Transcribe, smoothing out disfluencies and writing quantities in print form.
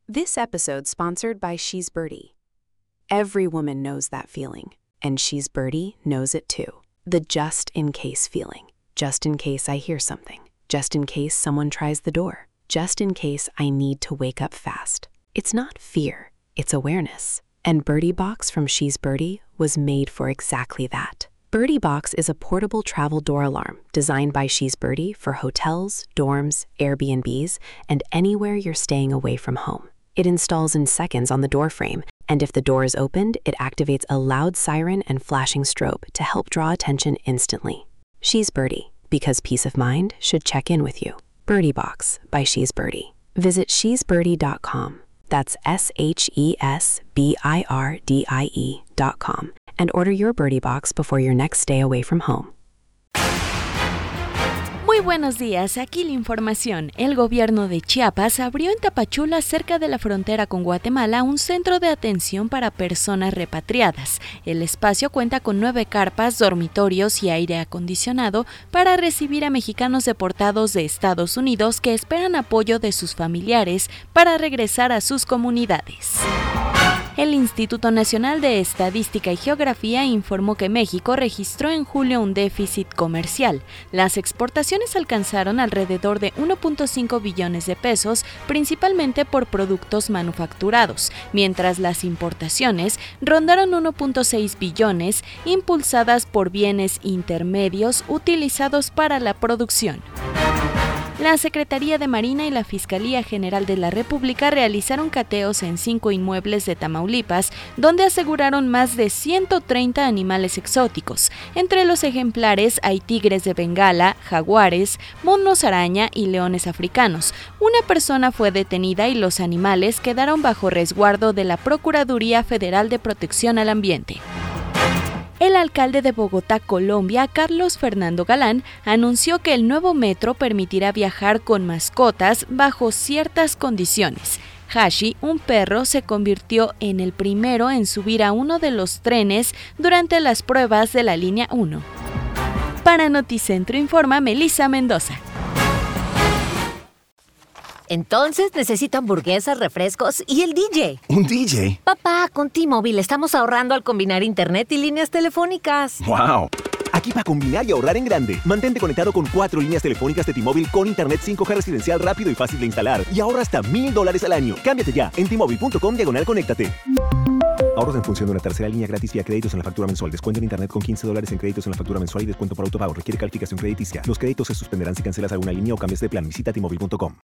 This episode sponsored by She's Birdie. Every woman knows that feeling, and She's Birdie knows it too. The just-in-case feeling. Just in case I hear something. Just in case someone tries the door. Just in case I need to wake up fast. It's not fear, it's awareness. And Birdie Box from She's Birdie was made for exactly that. Birdie Box is a portable travel door alarm designed by She's Birdie for hotels, dorms, Airbnbs, and anywhere you're staying away from home. It installs in seconds on the door frame, and if the door is opened, it activates a loud siren and flashing strobe to help draw attention instantly. She's Birdie, because peace of mind should check in with you. Birdie Box by She's Birdie. Visit shesbirdie.com. That's SHESBIRDIE.com. And order your Birdie Box before your next stay away from home. Muy buenos días, aquí la información. El gobierno de Chiapas abrió en Tapachula, cerca de la frontera con Guatemala, un centro de atención para personas repatriadas. El espacio cuenta con 9 carpas, dormitorios y aire acondicionado para recibir a mexicanos deportados de Estados Unidos que esperan apoyo de sus familiares para regresar a sus comunidades. El Instituto Nacional de Estadística y Geografía informó que México registró en julio un déficit comercial. Las exportaciones alcanzaron alrededor de 1.5 billones de pesos, principalmente por productos manufacturados, mientras las importaciones rondaron 1.6 billones, impulsadas por bienes intermedios utilizados para la producción. La Secretaría de Marina y la Fiscalía General de la República realizaron cateos en 5 inmuebles de Tamaulipas, donde aseguraron más de 130 animales exóticos. Entre los ejemplares hay tigres de Bengala, jaguares, monos araña y leones africanos. Una persona fue detenida y los animales quedaron bajo resguardo de la Procuraduría Federal de Protección al Ambiente. El alcalde de Bogotá, Colombia, Carlos Fernando Galán, anunció que el nuevo metro permitirá viajar con mascotas bajo ciertas condiciones. Hashi, un perro, se convirtió en el primero en subir a uno de los trenes durante las pruebas de la línea 1. Para Noticentro informa Melissa Mendoza. Entonces necesito hamburguesas, refrescos y el DJ. ¿Un DJ? Papá, con T-Mobile estamos ahorrando al combinar internet y líneas telefónicas. ¡Wow! Aquí para combinar y ahorrar en grande. Mantente conectado con 4 líneas telefónicas de T-Mobile con internet 5G residencial rápido y fácil de instalar. Y ahorra hasta $1,000 al año. Cámbiate ya en T-Mobile.com/conéctate. Ahorros en función de una tercera línea gratis vía créditos en la factura mensual. Descuento en internet con $15 en créditos en la factura mensual y descuento por autopago. Requiere calificación crediticia. Los créditos se suspenderán si cancelas alguna línea o cambias de plan. Visita T-Mobile.com.